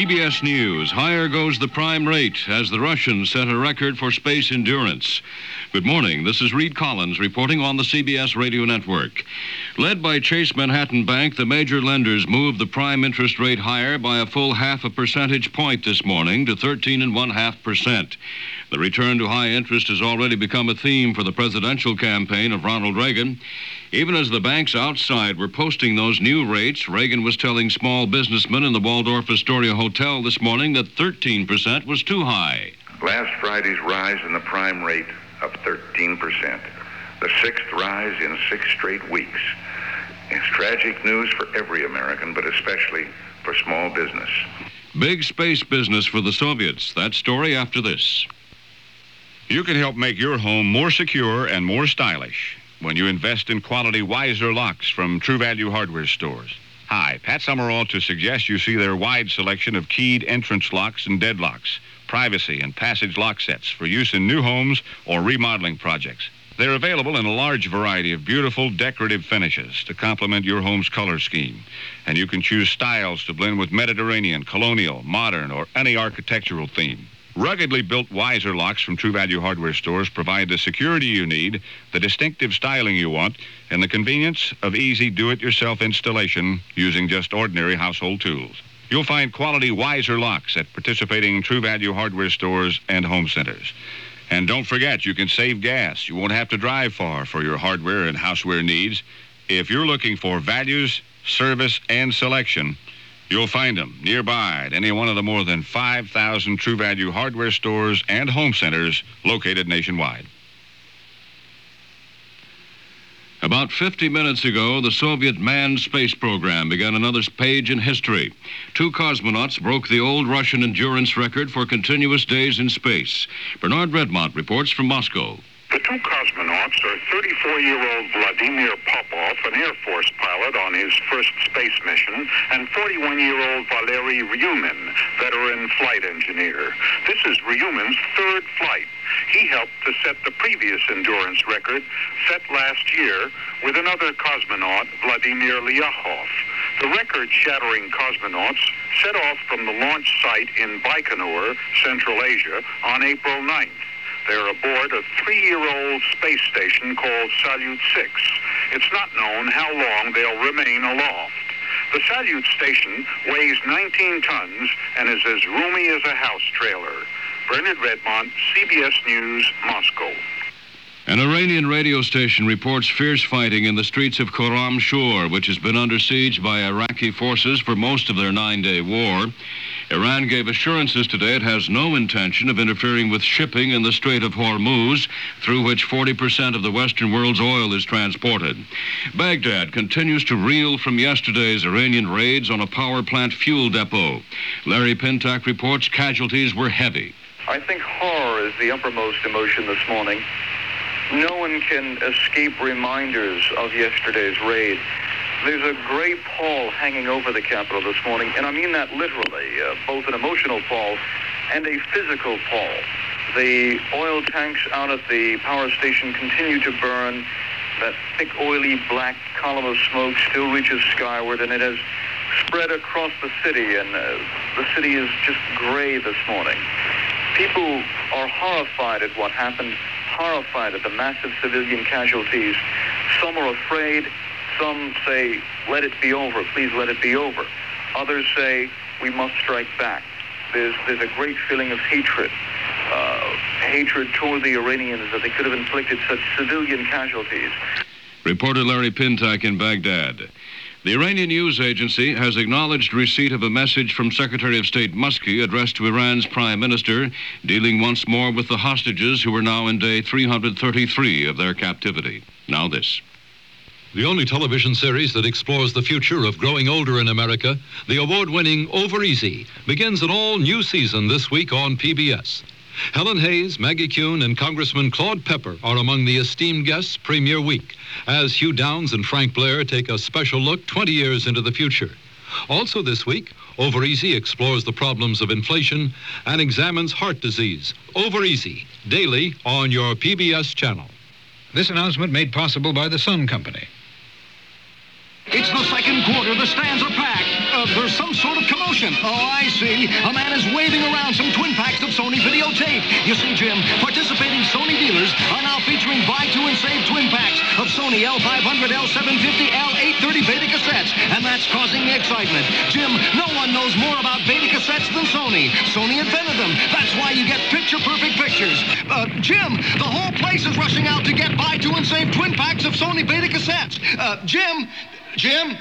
PBS News. Higher goes the prime rate as the Russians set a record for space endurance. Good morning. This is Reed Collins reporting on the CBS Radio Network. Led by Chase Manhattan Bank, the major lenders moved the prime interest rate higher by a full half a percentage point this morning to 13.5%. The return to high interest has already become a theme for the presidential campaign of Ronald Reagan. Even as the banks outside were posting those new rates, Reagan was telling small businessmen in the Waldorf Astoria Hotel this morning that 13% was too high. Last Friday's rise in the prime rate of 13%, the sixth rise in 6 straight weeks. It's tragic news for every American, but especially for small business. Big space business for the Soviets. That story after this. You can help make your home more secure and more stylish when you invest in quality Weiser locks from True Value Hardware stores. Hi, Pat Summerall to suggest you see their wide selection of keyed entrance locks and deadlocks, privacy and passage lock sets for use in new homes or remodeling projects. They're available in a large variety of beautiful decorative finishes to complement your home's color scheme. And you can choose styles to blend with Mediterranean, colonial, modern, or any architectural theme. Ruggedly built Weiser locks from True Value Hardware stores provide the security you need, the distinctive styling you want, and the convenience of easy do-it-yourself installation using just ordinary household tools. You'll find quality Weiser locks at participating True Value Hardware stores and home centers. And don't forget, you can save gas. You won't have to drive far for your hardware and houseware needs. If you're looking for values, service, and selection, you'll find them nearby at any one of the more than 5,000 True Value Hardware stores and home centers located nationwide. About 50 minutes ago, the Soviet manned space program began another page in history. 2 cosmonauts broke the old Russian endurance record for continuous days in space. Bernard Redmont reports from Moscow. The 2 cosmonauts are 34-year-old Vladimir Popov, an Air Force pilot on his first space mission, and 41-year-old Valery Ryumin, veteran flight engineer. This is Ryumin's 3rd flight. He helped to set the previous endurance record set last year with another cosmonaut, Vladimir Lyakov. The record-shattering cosmonauts set off from the launch site in Baikonur, Central Asia, on April 9th. They're aboard a 3-year-old space station called Salyut 6. It's not known how long they'll remain aloft. The Salyut station weighs 19 tons and is as roomy as a house trailer. Bernard Redmont, CBS News, Moscow. An Iranian radio station reports fierce fighting in the streets of Khorramshahr, which has been under siege by Iraqi forces for most of their 9-day war. Iran gave assurances today it has no intention of interfering with shipping in the Strait of Hormuz, through which 40% of the Western world's oil is transported. Baghdad continues to reel from yesterday's Iranian raids on a power plant fuel depot. Larry Pintock reports casualties were heavy. I think horror is the uppermost emotion this morning. No one can escape reminders of yesterday's raid. There's a gray pall hanging over the Capitol this morning, and I mean that literally, both an emotional pall and a physical pall. The oil tanks out at the power station continue to burn. That thick, oily, black column of smoke still reaches skyward, and it has spread across the city, and the city is just gray this morning. People are horrified at what happened, horrified at the massive civilian casualties. Some are afraid. Some say, let it be over, please let it be over. Others say, we must strike back. There's a great feeling of hatred toward the Iranians that they could have inflicted such civilian casualties. Reporter Larry Pintock in Baghdad. The Iranian news agency has acknowledged receipt of a message from Secretary of State Muskie addressed to Iran's prime minister, dealing once more with the hostages who are now in day 333 of their captivity. Now this. The only television series that explores the future of growing older in America, the award-winning Over Easy, begins an all-new season this week on PBS. Helen Hayes, Maggie Kuhn, and Congressman Claude Pepper are among the esteemed guests premiere week, as Hugh Downs and Frank Blair take a special look 20 years into the future. Also this week, Over Easy explores the problems of inflation and examines heart disease. Over Easy, daily on your PBS channel. This announcement made possible by the Sun Company. It's the second quarter. The stands are packed. A There's some sort of commotion. Oh, I see. A man is waving around some twin packs of Sony videotape. You see, Jim, participating Sony dealers are now featuring buy two and save twin packs of Sony L500, L750, L830 Beta cassettes. And that's causing the excitement. Jim, no one knows more about Beta cassettes than Sony. Sony invented them. That's why you get picture-perfect pictures. Jim, the whole place is rushing out to get buy two and save twin packs of Sony Beta cassettes. Jim?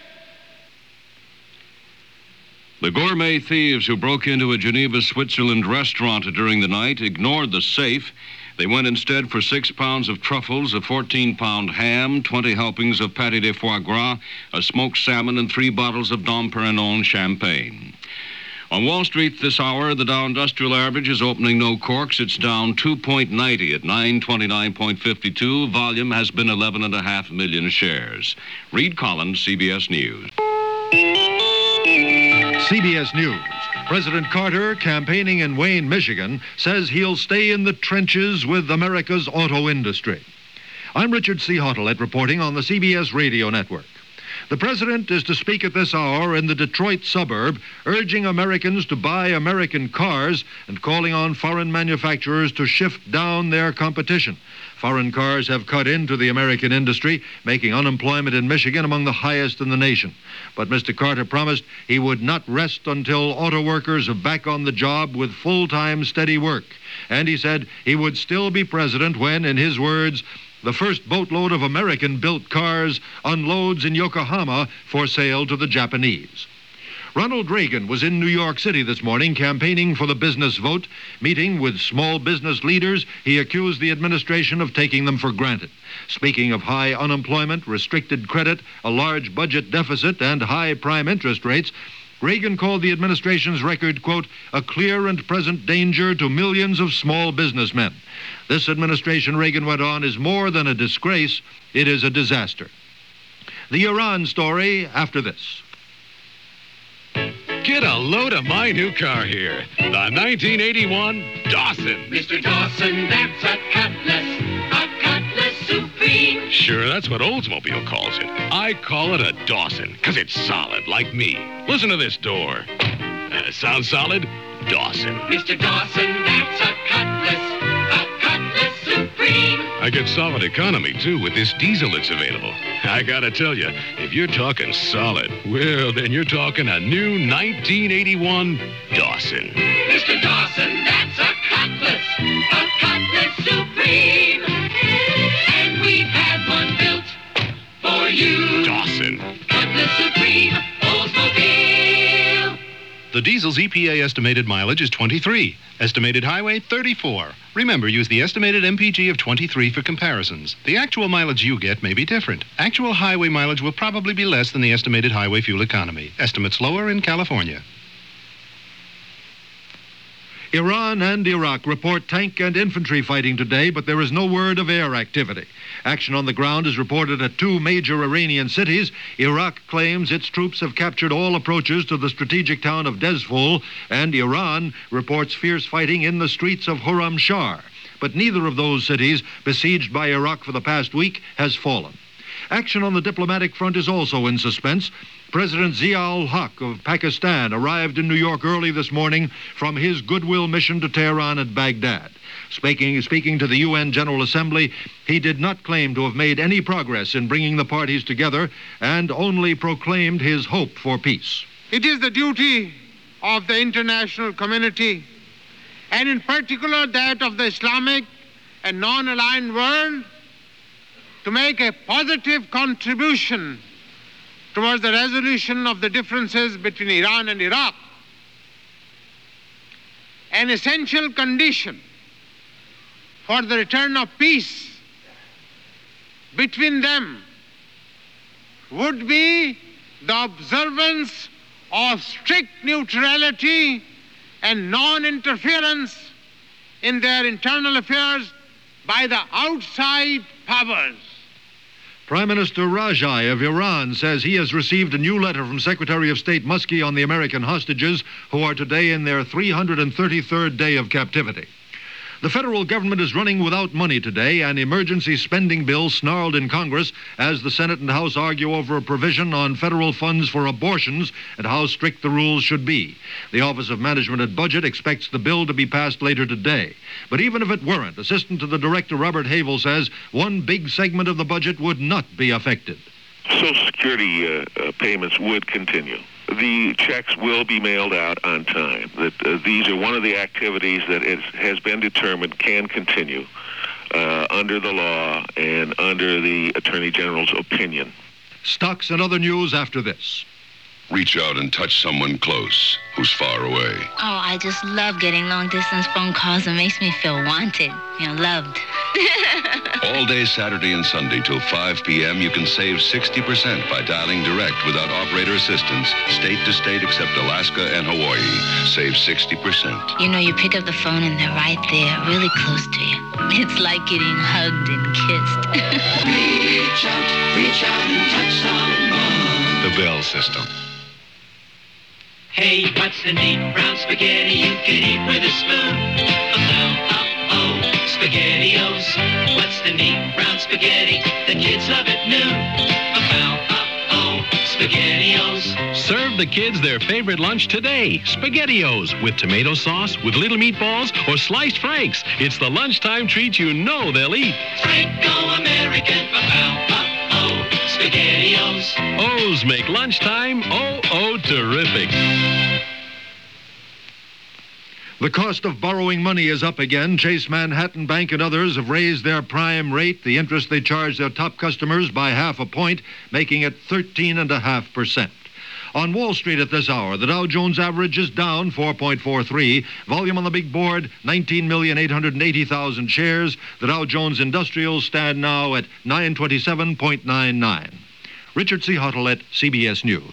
The gourmet thieves who broke into a Geneva, Switzerland restaurant during the night ignored the safe. They went instead for 6 pounds of truffles, a 14-pound ham, 20 helpings of pâté de foie gras, a smoked salmon, and 3 bottles of Dom Perignon champagne. On Wall Street this hour, the Dow Industrial Average is opening no corks. It's down 2.90 at 929.52. Volume has been 11.5 million shares. Reed Collins, CBS News. CBS News. President Carter, campaigning in Wayne, Michigan, says he'll stay in the trenches with America's auto industry. I'm Richard C. Hottelet reporting on the CBS Radio Network. The president is to speak at this hour in the Detroit suburb, urging Americans to buy American cars and calling on foreign manufacturers to shift down their competition. Foreign cars have cut into the American industry, making unemployment in Michigan among the highest in the nation. But Mr. Carter promised he would not rest until auto workers are back on the job with full-time steady work. And he said he would still be president when, in his words, the first boatload of American-built cars unloads in Yokohama for sale to the Japanese. Ronald Reagan was in New York City this morning campaigning for the business vote. Meeting with small business leaders, he accused the administration of taking them for granted. Speaking of high unemployment, restricted credit, a large budget deficit, and high prime interest rates, Reagan called the administration's record, quote, a clear and present danger to millions of small businessmen. This administration, Reagan went on, is more than a disgrace. It is a disaster. The Iran story after this. Get a load of my new car here. The 1981 Dawson. Mr. Dawson, that's a Cutlass Supreme. Sure, that's what Oldsmobile calls it. I call it a Dawson, because it's solid, like me. Listen to this door. Sound solid? Dawson. Mr. Dawson, that's a Cutlass Supreme. I get solid economy, too, with this diesel that's available. I gotta tell you, if you're talking solid, well, then you're talking a new 1981 Dawson. Mr. Dawson, that's a Cutlass Supreme. And we've had one built for you. Dawson. Cutlass Supreme, Oldsmobile. The diesel's EPA estimated mileage is 23. Estimated highway, 34. Remember, use the estimated MPG of 23 for comparisons. The actual mileage you get may be different. Actual highway mileage will probably be less than the estimated highway fuel economy. Estimates lower in California. Iran and Iraq report tank and infantry fighting today, but there is no word of air activity. Action on the ground is reported at 2 major Iranian cities. Iraq claims its troops have captured all approaches to the strategic town of Dezful, and Iran reports fierce fighting in the streets of Khorramshahr. But neither of those cities, besieged by Iraq for the past week, has fallen. Action on the diplomatic front is also in suspense. President Zia-ul-Haq of Pakistan arrived in New York early this morning from his goodwill mission to Tehran and Baghdad. Speaking to the UN General Assembly, he did not claim to have made any progress in bringing the parties together and only proclaimed his hope for peace. It is the duty of the international community, and in particular that of the Islamic and non-aligned world, to make a positive contribution towards the resolution of the differences between Iran and Iraq. An essential condition for the return of peace between them would be the observance of strict neutrality and non-interference in their internal affairs by the outside powers. Prime Minister Rajai of Iran says he has received a new letter from Secretary of State Muskie on the American hostages who are today in their 333rd day of captivity. The federal government is running without money today. An emergency spending bill snarled in Congress as the Senate and House argue over a provision on federal funds for abortions and how strict the rules should be. The Office of Management and Budget expects the bill to be passed later today. But even if it weren't, Assistant to the Director Robert Havel says one big segment of the budget would not be affected. Social Security payments would continue. The checks will be mailed out on time. These are one of the activities that has been determined can continue under the law and under the Attorney General's opinion. Stocks and other news after this. Reach out and touch someone close who's far away. Oh, I just love getting long-distance phone calls. It makes me feel wanted, loved. All day Saturday and Sunday till 5 p.m. you can save 60% by dialing direct without operator assistance, state to state except Alaska and Hawaii. Save 60%. You pick up the phone and they're right there, really close to you. It's like getting hugged and kissed. Reach out and touch someone. The Bell System. Hey, what's the neat brown spaghetti you can eat with a spoon? Oh, SpaghettiOs. What's the neat brown spaghetti the kids love at noon? Oh, SpaghettiOs. Serve the kids their favorite lunch today. SpaghettiOs with tomato sauce, with little meatballs, or sliced franks. It's the lunchtime treat you know they'll eat. Franco-American. Oh, SpaghettiOs. O's make lunchtime terrific. The cost of borrowing money is up again. Chase Manhattan Bank and others have raised their prime rate, the interest they charge their top customers, by 0.5 point, making it 13.5%. On Wall Street at this hour, the Dow Jones average is down 4.43. Volume on the big board, 19,880,000 shares. The Dow Jones Industrials stand now at 927.99. Richard C. Huttle at CBS News.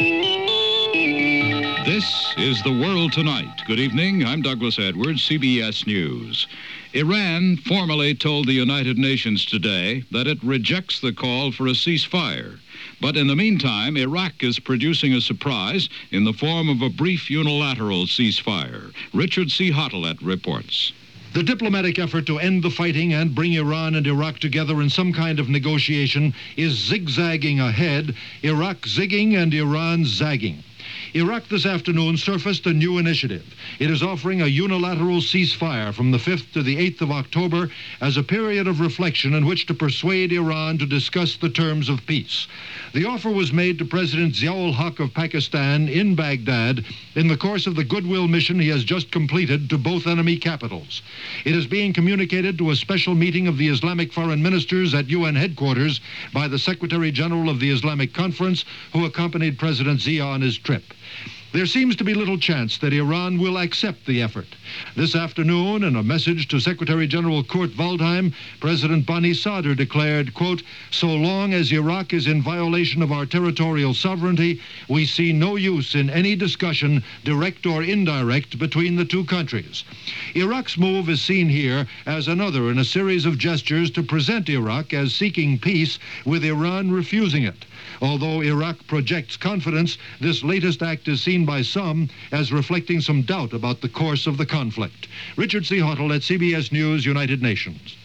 This is The World Tonight. Good evening. I'm Douglas Edwards, CBS News. Iran formally told the United Nations today that it rejects the call for a ceasefire. But in the meantime, Iraq is producing a surprise in the form of a brief unilateral ceasefire. Richard C. Hottelet reports. The diplomatic effort to end the fighting and bring Iran and Iraq together in some kind of negotiation is zigzagging ahead, Iraq zigging and Iran zagging. Iraq this afternoon surfaced a new initiative. It is offering a unilateral ceasefire from the 5th to the 8th of October as a period of reflection in which to persuade Iran to discuss the terms of peace. The offer was made to President Ziaul-Haq of Pakistan in Baghdad in the course of the goodwill mission he has just completed to both enemy capitals. It is being communicated to a special meeting of the Islamic foreign ministers at UN headquarters by the Secretary General of the Islamic Conference, who accompanied President Zia on his trip. There seems to be little chance that Iran will accept the effort. This afternoon, in a message to Secretary General Kurt Waldheim, President Bani Sadr declared, quote, "So long as Iraq is in violation of our territorial sovereignty, we see no use in any discussion, direct or indirect, between the two countries." Iraq's move is seen here as another in a series of gestures to present Iraq as seeking peace, with Iran refusing it. Although Iraq projects confidence, this latest act is seen by some as reflecting some doubt about the course of the conflict. Richard C. Hottle at CBS News, United Nations.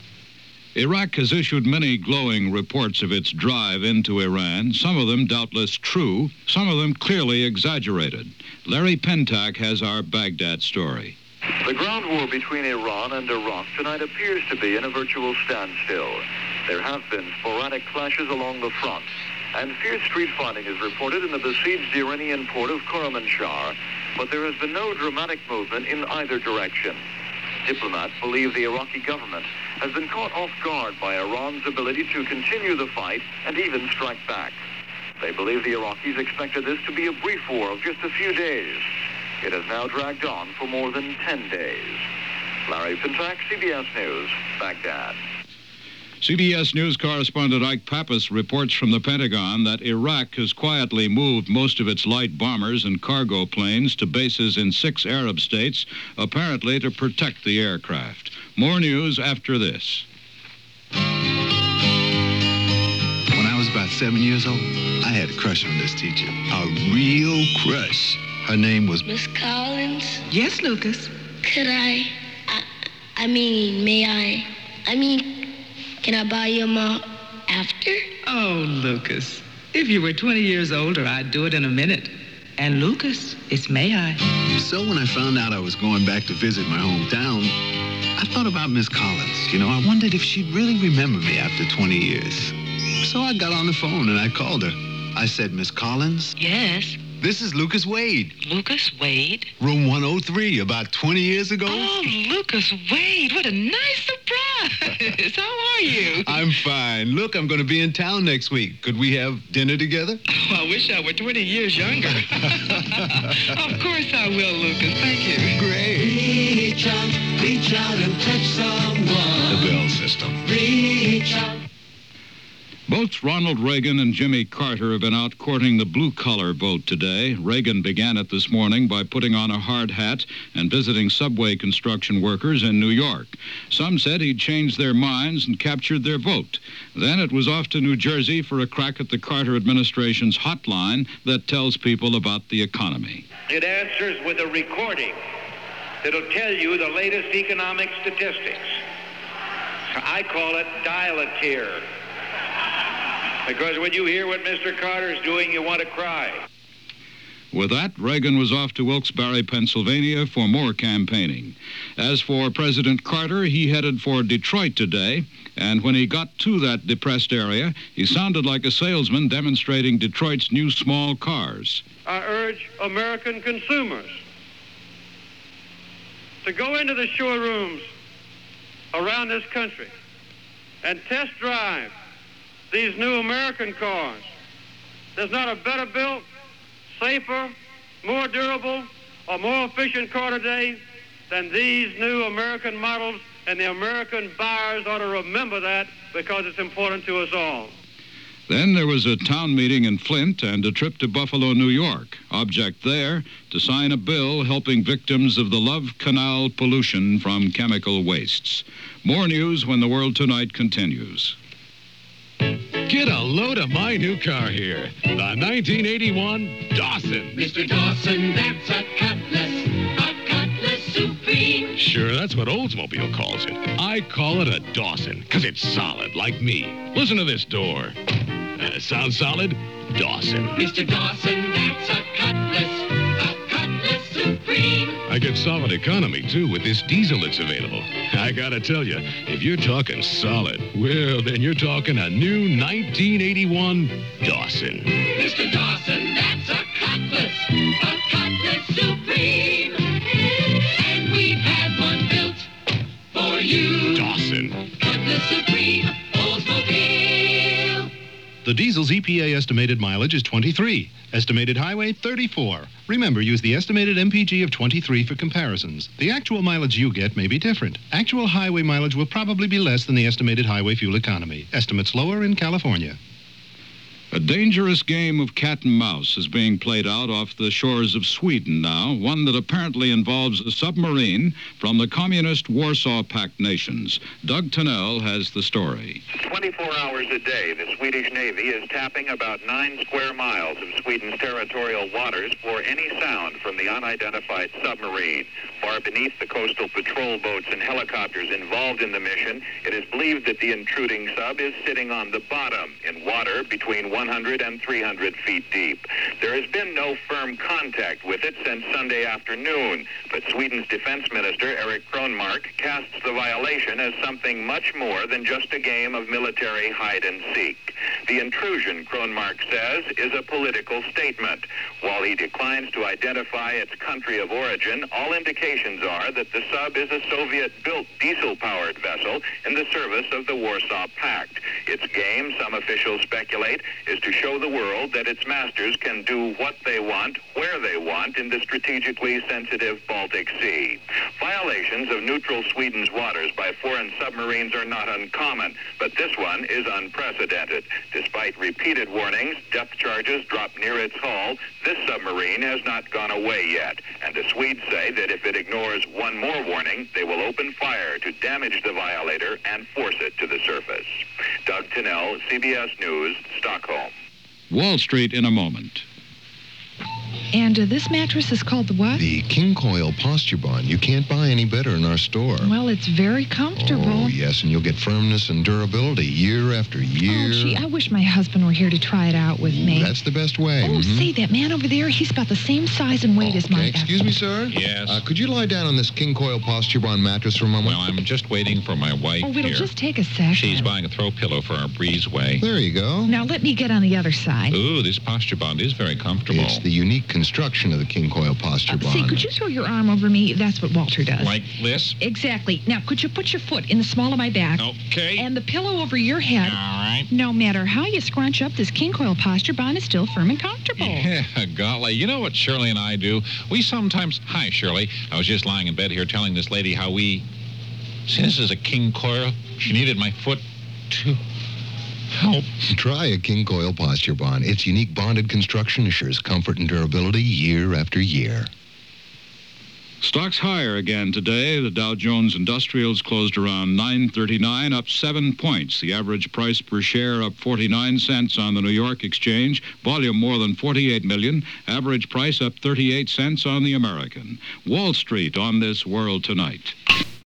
Iraq has issued many glowing reports of its drive into Iran, some of them doubtless true, some of them clearly exaggerated. Larry Pentak has our Baghdad story. The ground war between Iran and Iraq tonight appears to be in a virtual standstill. There have been sporadic clashes along the front, and fierce street fighting is reported in the besieged Iranian port of Khorramshahr, but there has been no dramatic movement in either direction. Diplomats believe the Iraqi government has been caught off guard by Iran's ability to continue the fight and even strike back. They believe the Iraqis expected this to be a brief war of just a few days. It has now dragged on for more than 10 days. Larry Pentak, CBS News, Baghdad. CBS News correspondent Ike Pappas reports from the Pentagon that Iraq has quietly moved most of its light bombers and cargo planes to bases in 6 Arab states, apparently to protect the aircraft. More news after this. When I was about 7 years old, I had a crush on this teacher. A real crush. Her name was Miss Collins? Yes, Lucas. Could I Can I buy you a mug after? Oh, Lucas. If you were 20 years older, I'd do it in a minute. And Lucas, it's may I. So when I found out I was going back to visit my hometown, I thought about Miss Collins. I wondered if she'd really remember me after 20 years. So I got on the phone and I called her. I said, Miss Collins? Yes? This is Lucas Wade. Lucas Wade? Room 103, about 20 years ago. Oh, Lucas Wade, what a nice surprise. How are you? I'm fine. Look, I'm going to be in town next week. Could we have dinner together? Oh, I wish I were 20 years younger. Of course I will, Lucas. Thank you. Great. Reach out and touch someone. The Bell System. Reach out. Both Ronald Reagan and Jimmy Carter have been out courting the blue-collar vote today. Reagan began it this morning by putting on a hard hat and visiting subway construction workers in New York. Some said he'd changed their minds and captured their vote. Then it was off to New Jersey for a crack at the Carter administration's hotline that tells people about the economy. It answers with a recording that'll tell you the latest economic statistics. I call it dial-a-tear. Because when you hear what Mr. Carter's doing, you want to cry. With that, Reagan was off to Wilkes-Barre, Pennsylvania for more campaigning. As for President Carter, he headed for Detroit today, and when he got to that depressed area, he sounded like a salesman demonstrating Detroit's new small cars. I urge American consumers to go into the showrooms around this country and test drive these new American cars. There's not a better built, safer, more durable, or more efficient car today than these new American models, and the American buyers ought to remember that because it's important to us all. Then there was a town meeting in Flint and a trip to Buffalo, New York. Object there, to sign a bill helping victims of the Love Canal pollution from chemical wastes. More news when the World Tonight continues. Get a load of my new car here. The 1981 Dawson. Mr. Dawson, that's a Cutlass Supreme. Sure, that's what Oldsmobile calls it. I call it a Dawson, because it's solid, like me. Listen to this door. Sound solid? Dawson. Mr. Dawson, that's a Cutlass Supreme. I get solid economy, too, with this diesel that's available. I gotta tell you, if you're talking solid, well, then you're talking a new 1981 Dawson. Mr. Dawson, that's a Cutlass Supreme. And we've had one built for you. Dawson. Cutlass Supreme, Oldsmobile. The diesel's EPA estimated mileage is 23. Estimated highway, 34. Remember, use the estimated MPG of 23 for comparisons. The actual mileage you get may be different. Actual highway mileage will probably be less than the estimated highway fuel economy. Estimates lower in California. A dangerous game of cat and mouse is being played out off the shores of Sweden now, one that apparently involves a submarine from the communist Warsaw Pact nations. Doug Tunnell has the story. 24 hours a day, the Swedish Navy is tapping about 9 square miles of Sweden's territorial waters for any sound from the unidentified submarine. Far beneath the coastal patrol boats and helicopters involved in the mission, it is believed that the intruding sub is sitting on the bottom in water between 100 and 300 feet deep. There has been no firm contact with it since Sunday afternoon, but Sweden's defense minister, Eric Kronmark, casts the violation as something much more than just a game of military hide-and-seek. The intrusion, Kronmark says, is a political statement. While he declines to identify its country of origin, all indications are that the sub is a Soviet-built diesel-powered vessel in the service of the Warsaw Pact. Its game, some officials speculate, is to show the world that its masters can do what they want, where they want, in the strategically sensitive Baltic Sea. Violations of neutral Sweden's waters by foreign submarines are not uncommon, but this one is unprecedented. Despite repeated warnings, depth charges dropped near its hull, this submarine has not gone away yet, and the Swedes say that if it ignores one more warning, they will open fire to damage the violator and force it to the surface. Doug Tunnell, CBS News, Stockholm. Wall Street in a moment. And this mattress is called the what? The King Coil Posture Bond. You can't buy any better in our store. Well, it's very comfortable. Oh, yes, and you'll get firmness and durability year after year. Oh, gee, I wish my husband were here to try it out with me. That's the best way. Oh, say, that man over there, he's about the same size and weight as my... Excuse me, sir? Yes? Could you lie down on this King Coil Posture Bond mattress for a moment? Well, I'm just waiting for my wife Oh, it'll here. just take a second. She's buying a throw pillow for our breezeway. There you go. Now, let me get on the other side. Ooh, this Posture Bond is very comfortable. It's the unique construction of the King Coil Posture Bond. Say, could you throw your arm over me? That's what Walter does. Like this? Exactly. Now, could you put your foot in the small of my back? Okay. And the pillow over your head. All right. No matter how you scrunch up, this King Coil Posture Bond is still firm and comfortable. Yeah, golly. You know what Shirley and I do? We sometimes... Hi, Shirley. I was just lying in bed here telling this lady how we... See, this is a King Coil. She needed my foot to... help. Try a King Coil Posture Bond. Its unique bonded construction assures comfort and durability year after year. Stocks higher again today. The Dow Jones Industrials closed around 939, up 7 points. The average price per share up 49 cents on the New York Exchange. Volume more than 48 million. Average price up 38 cents on the American. Wall Street on This World Tonight.